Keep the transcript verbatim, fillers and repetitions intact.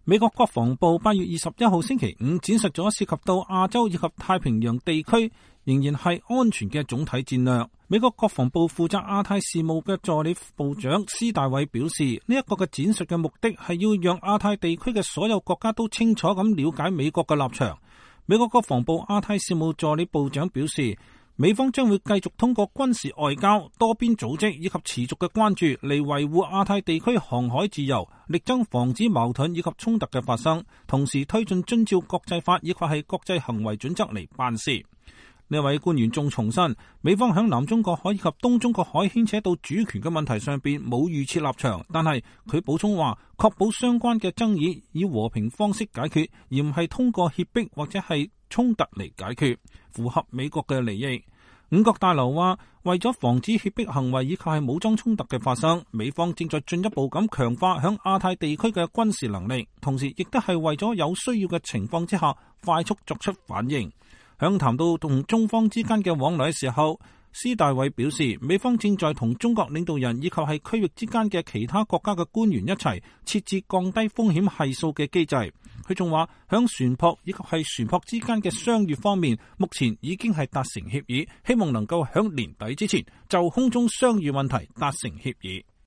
美國國防部八月二十一號星期五展示咗涉及到亞洲以及太平洋地區仍然係安全嘅總體戰略。美國國防部負責亞太事務嘅助理部長施大偉表示，呢一個嘅展述嘅目的係要讓亞太地區嘅所有國家都清楚咁了解美國嘅立場。美國國防部亞太事務助理部長表示，美方將會繼續通過軍事外交、多邊組織以及持續嘅關注嚟維護亞太地區航海自由，力爭防止矛盾以及衝突嘅發生，同時推進遵照國際法以及係國際行為準則嚟辦事。呢位官員仲重申，美方響南中國海以及東中國海牽扯到主權嘅問題上邊冇預設立場，但係佢補充話，確保相關嘅爭議以和平方式解決，而唔係通過脅迫或者係衝突嚟解決，符合美國嘅利益。五角大樓話，為咗防止脅迫行為以及係武裝衝突嘅發生，美方正在進一步咁強化響亞太地區嘅軍事能力，同時亦都係為咗有需要嘅情況之下快速作出反應。響談到同中方之間嘅往來嘅時候，施大偉表示，美方正在同中國領導人以及係區域之間嘅其他國家嘅官員一齊設置降低風險係數嘅機制。佢仲話，響船舶以及係船舶之間嘅商譽方面，目前已經係達成協議，希望能夠響年底之前就空中商譽問題達成協議。